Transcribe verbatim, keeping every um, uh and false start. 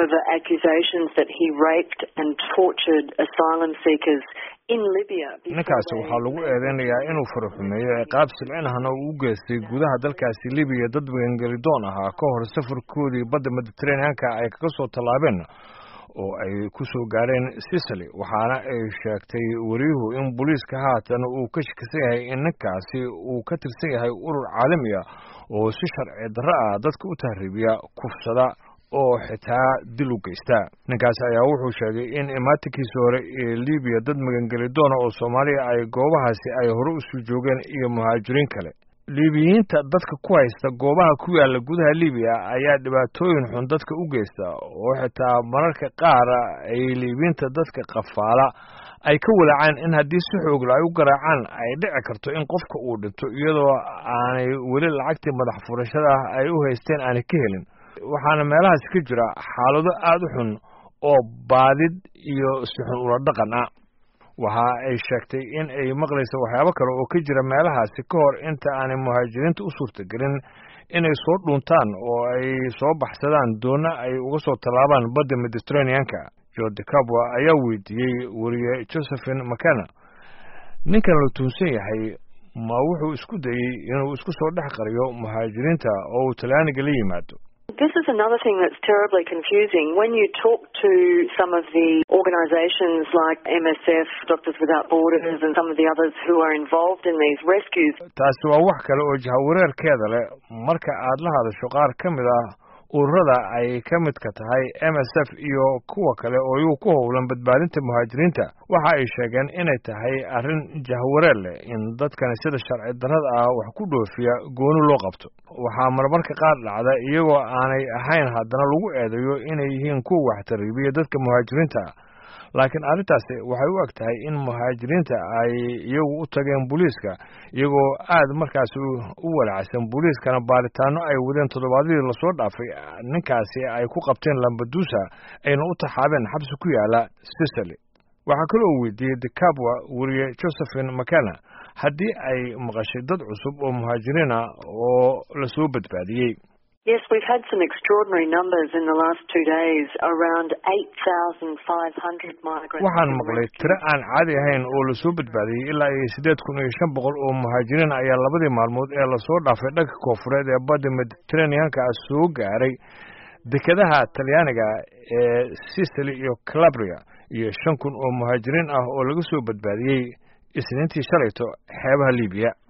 over accusations that he raped and tortured asylum seekers in Libya. ninkaasi waxaa lagu eedeynayaa inuu faraxumeeyo ciqaab silcinahana uu u geystay gudaha dalkaasi Libiya dad magangelyadoon ahaa ka hor safarkoodii badda Mediterranean-ka ay kaga soo tallaabeen oo ay ku soo gaareen Sicily. waxaana ay sheegtay wariyuhu in booliiska haatan uu ka shakisan yahay in ninkaasi uu ka tirsan yahay urur caalami ah oo si sharci darro ah dadka u tahriibiya kufsada oo xitaa dil u geysta. ninkaasi ayaa wuxuu sheegay in imaatinkiisa hore ee Libiya dad magangelyadoon oo Soomaaliya ay goobahaasi ay hore u soo joogeen iyo muhaajiriin kale. Liibiyiinta dadka ku haysta goobaha ku yaala gudaha Libiya ayaa dhibaatooyin xun dadka u geysta oo xitaa mararka qaar ay Liibiyiinta dadka qafaala ay ka walacaan in haddii si xoog leh ay u garaacaan ay dhici karto in qofka uu dhinto iyadoo aanay weli lacagtii madax furashada ay u haysteen aanay ka helin. waxaana meelahaas ka jira xaalado aad u xun oo baadid iyo si xun ula dhaqan ah. waxa ay sheegtay in ay maqlayso waxyaabo kale oo ka jira meelahaasi ka hor inta aanay muhaajiriinta u suurtagelin inay soo dhuuntaan oo ay soo baxsadaan doona ay uga soo tallaabaan badda Mediterranean-ka. Jody Kabwa ayaa weydiiyey wariye Josephine McKenna ninkan la tuunsan yahay ma wuxuu isku dayay inuu isku soo dhex qariyo muhaajiriinta oo uu Talyaaniga la yimaado. This is another thing that's terribly confusing. When you talk to some of the organisations like M S F, Doctors Without Borders and some of the others who are involved in these rescues. taasi waa wax kale oo jahawareerkeeda leh marka aad la hadasho qaar ka mid ah ururada ay ka midka tahay M S F iyo kuwa kale oo iyagu ku howlan badbaadinta muhaajiriinta. waxa ay sheegeen inay tahay arrin jahawareer leh in dadkan sida sharci darrada ah wax ku dhoofiya gooni loo qabto. waxaa marmarka qaar dhacda iyagoo aanay ahayn haddana lagu eedeeyo inay yihiin kuwa wax tarriibiya dadka muhaajiriinta. laakiin arrintaasi waxay u eg tahay in muhaajiriinta ay iyagu u tageen booliiska iyagoo aad markaasi u walacsan booliiskana baaritaano ay wadeen toddobaadyadii lasoo dhaafay ninkaasi ay ku qabteen Lampedusa ayna u taxaabeen xabsi ku yaala Sicily. waxaa kaloo weydiiyey Kabwa wariye Josephine McKenna haddii ay maqashay dad cusub oo muhaajiriin ah oo la soo badbaadiyey. Yes, we've had some extraordinary numbers in the last two days, around eight thousand five hundred migrants. waxaan maqlay tiro aan caadi ahayn oo la soo badbaadiyey ilaa iyo siddeed kun iyo shan boqol oo muhaajiriin ayaa labadii maalmood ee la soo dhaafay dhanka koonfureed ee badda Mediterranean-ka soo gaaray dekedaha Talyaaniga ee Sicily iyo Calabria iyo shan kun oo muhaajiriin ah oo laga soo badbaadiyey isniintii shalayto xeebaha Libiya.